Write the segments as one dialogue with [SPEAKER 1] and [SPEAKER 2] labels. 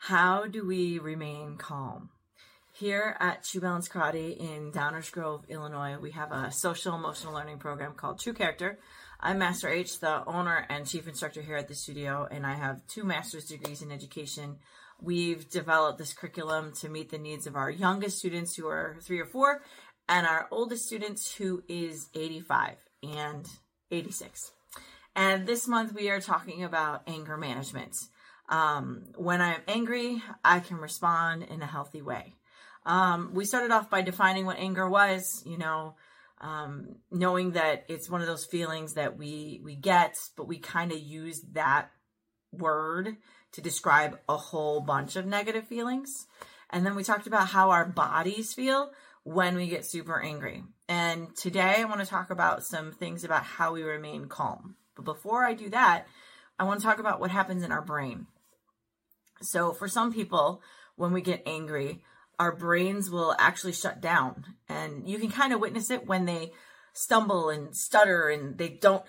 [SPEAKER 1] How do we remain calm? Here at True Balance Karate in Downers Grove, Illinois, we have a social emotional learning program called True Character. I'm Master H, the owner and chief instructor here at the studio, and I have 2 master's degrees in education. We've developed this curriculum to meet the needs of our youngest students who are 3 or 4, and our oldest students who is 85 and 86. And this month we are talking about anger management. When I'm angry, I can respond in a healthy way. We started off by defining what anger was, knowing that it's one of those feelings that we get, but we kind of use that word to describe a whole bunch of negative feelings. And then we talked about how our bodies feel when we get super angry. And today I want to talk about some things about how we remain calm. But before I do that, I want to talk about what happens in our brain. So for some people, when we get angry, our brains will actually shut down, and you can kind of witness it when they stumble and stutter and they don't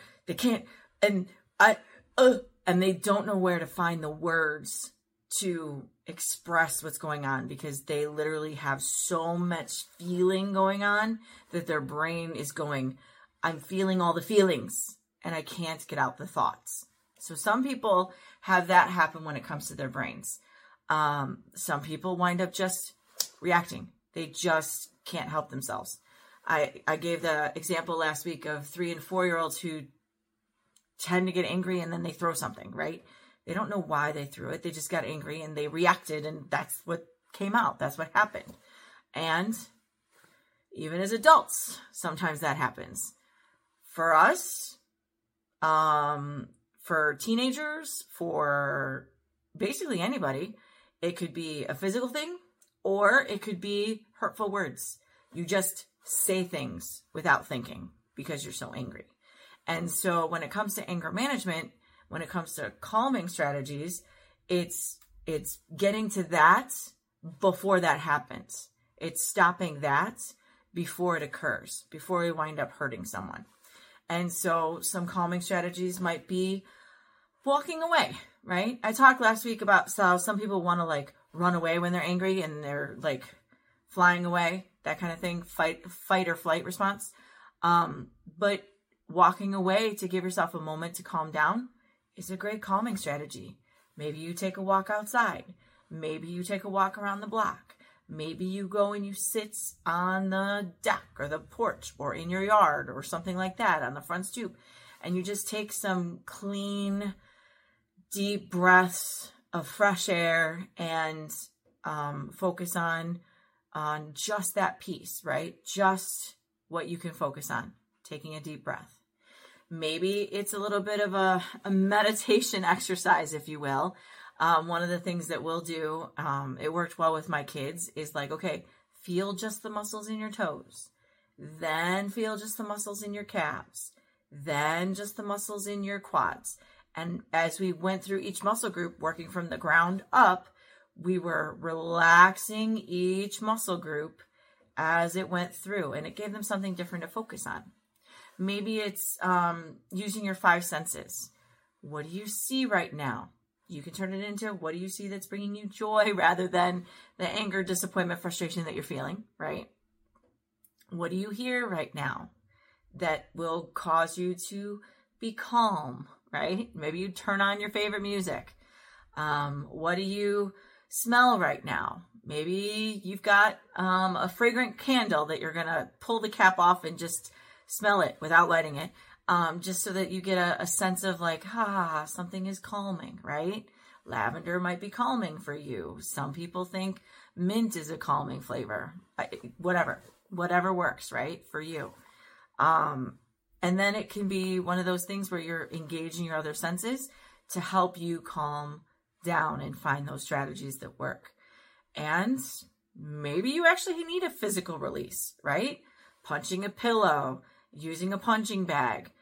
[SPEAKER 1] know where to find the words to express what's going on, because they literally have so much feeling going on that their brain is going, I'm feeling all the feelings and I can't get out the thoughts. So some people have that happen when it comes to their brains. Some people wind up just reacting. They just can't help themselves. I gave the example last week of 3 and 4-year-olds who tend to get angry and then they throw something, right? They don't know why they threw it. They just got angry and they reacted, and that's what came out. That's what happened. And even as adults, sometimes that happens. For us, for teenagers, for basically anybody, it could be a physical thing or it could be hurtful words. You just say things without thinking because you're so angry. And so when it comes to anger management, when it comes to calming strategies, it's getting to that before that happens. It's stopping that before it occurs, before we wind up hurting someone. And so some calming strategies might be walking away, right? I talked last week about how some people want to run away when they're angry and they're flying away, that kind of thing, fight or flight response. But walking away to give yourself a moment to calm down is a great calming strategy. Maybe you take a walk outside. Maybe you take a walk around the block. Maybe you go and you sit on the deck or the porch or in your yard or something like that on the front stoop. And you just take some clean, deep breaths of fresh air and focus on just that piece, right? Just what you can focus on, taking a deep breath. Maybe it's a little bit of a meditation exercise, if you will. One of the things that we'll do, it worked well with my kids, is okay, feel just the muscles in your toes. Then feel just the muscles in your calves. Then just the muscles in your quads. And as we went through each muscle group, working from the ground up, we were relaxing each muscle group as it went through. And it gave them something different to focus on. Maybe it's using your 5 senses. What do you see right now? You can turn it into, what do you see that's bringing you joy rather than the anger, disappointment, frustration that you're feeling, right? What do you hear right now that will cause you to be calm, right? Maybe you turn on your favorite music. What do you smell right now? Maybe you've got a fragrant candle that you're going to pull the cap off and just smell it without lighting it. Just so that you get a sense of something is calming, right? Lavender might be calming for you. Some people think mint is a calming flavor. Whatever works, right, for you. And then it can be one of those things where you're engaging your other senses to help you calm down and find those strategies that work. And maybe you actually need a physical release, right? Punching a pillow, using a punching bag,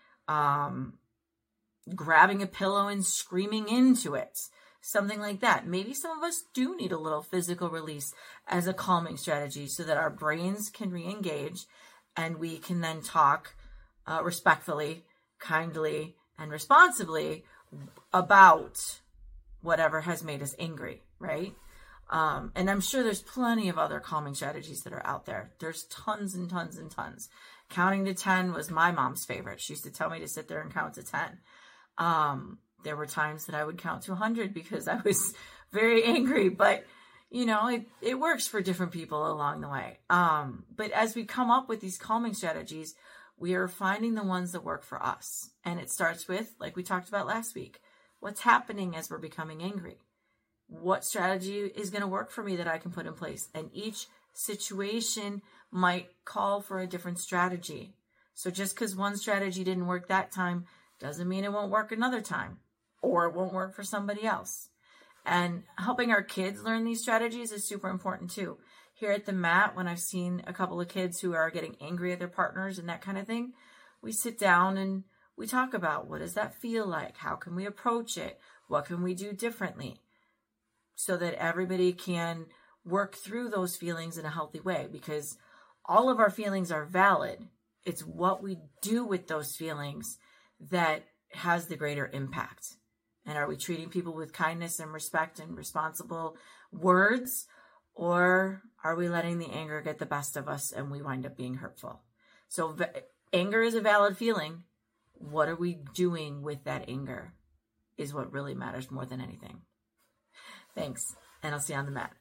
[SPEAKER 1] grabbing a pillow and screaming into it, something like that. Maybe some of us do need a little physical release as a calming strategy so that our brains can re-engage and we can then talk respectfully, kindly, and responsibly about whatever has made us angry, right? And I'm sure there's plenty of other calming strategies that are out there. There's tons and tons and tons. Counting to 10 was my mom's favorite. She used to tell me to sit there and count to 10. There were times that I would count to 100 because I was very angry, but you know, it works for different people along the way. But as we come up with these calming strategies, we are finding the ones that work for us. And it starts with, like we talked about last week, what's happening as we're becoming angry? What strategy is going to work for me that I can put in place? And each situation might call for a different strategy. So just because one strategy didn't work that time doesn't mean it won't work another time, or it won't work for somebody else. And helping our kids learn these strategies is super important too. Here at the mat, when I've seen a couple of kids who are getting angry at their partners and that kind of thing, we sit down and we talk about, what does that feel like? How can we approach it? What can we do differently? So that everybody can work through those feelings in a healthy way, because all of our feelings are valid. It's what we do with those feelings that has the greater impact. And are we treating people with kindness and respect and responsible words? Or are we letting the anger get the best of us and we wind up being hurtful? So anger is a valid feeling. What are we doing with that anger is what really matters more than anything. Thanks, and I'll see you on the mat.